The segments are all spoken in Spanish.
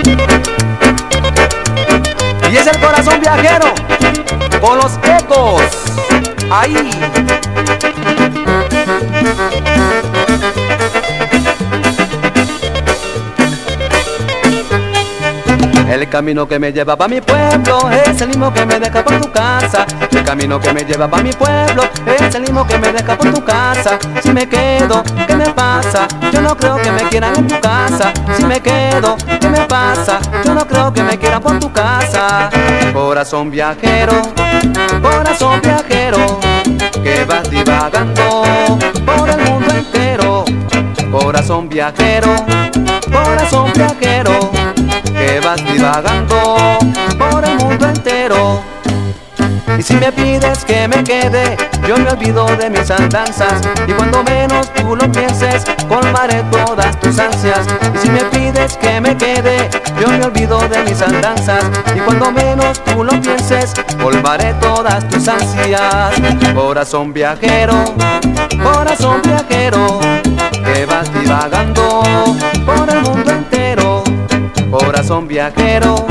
Y es el corazón viajero con los ecos. Ahí. El camino que me lleva pa' mi pueblo es el mismo que me deja por tu casa. El camino que me lleva pa' mi pueblo es el mismo que me deja por tu casa. Si me quedo, ¿qué me pasa? Yo no creo que me quieran en tu casa. Si me quedo, ¿qué me pasa? Yo no creo que me quieran por tu casa. Corazón viajero, que vas divagando por el mundo entero. Corazón viajero, que vas divagando por el mundo entero. Y si me pides que me quede, yo me olvido de mis andanzas, y cuando menos tú lo pienses, colmaré todas tus ansias. Y si me pides que me quede, yo me olvido de mis andanzas, y cuando menos tú lo pienses, colmaré todas tus ansias. Corazón viajero, que vas divagando por el mundo entero. Corazón viajero,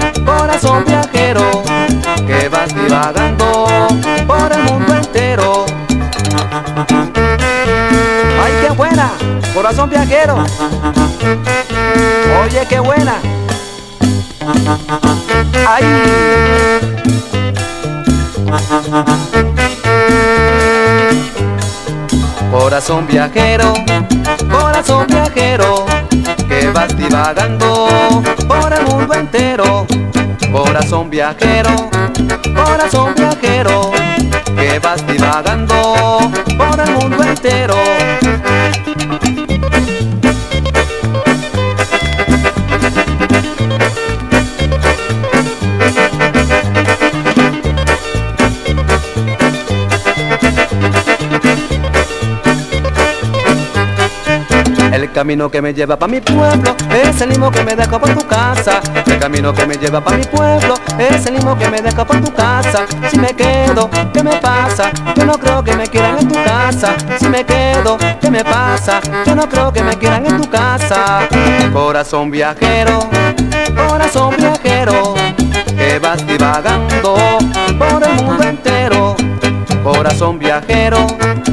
que vas divagando por el mundo entero. ¡Ay, qué buena! Corazón viajero. Oye, qué buena. ¡Ay! Corazón viajero, que vas divagando por el mundo entero. Corazón viajero, que vas divagando por el mundo entero. El camino que me lleva pa' mi pueblo es el mismo que me deja por tu casa. El camino que me lleva pa' mi pueblo es el mismo que me deja por tu casa. Si me quedo, ¿qué me pasa? Yo no creo que me quieran en tu casa. Si me quedo, ¿qué me pasa? Yo no creo que me quieran en tu casa. Corazón viajero, que vas divagando por el mundo entero. Corazón viajero,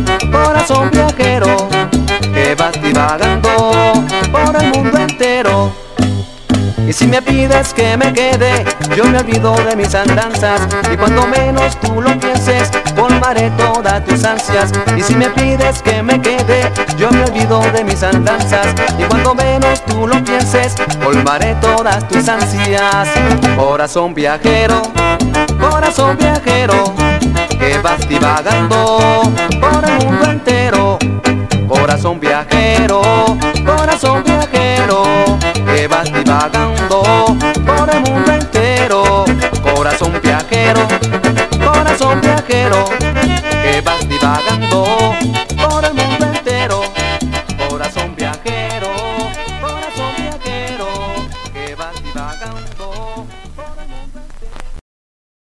que vas divagando por el mundo entero. Y si me pides que me quede, yo me olvido de mis andanzas, y cuando menos tú lo pienses, colmaré todas tus ansias. Y si me pides que me quede, yo me olvido de mis andanzas, y cuando menos tú lo pienses, colmaré todas tus ansias. Corazón viajero, que vas divagando por el mundo entero. Corazón viajero, que vas divagando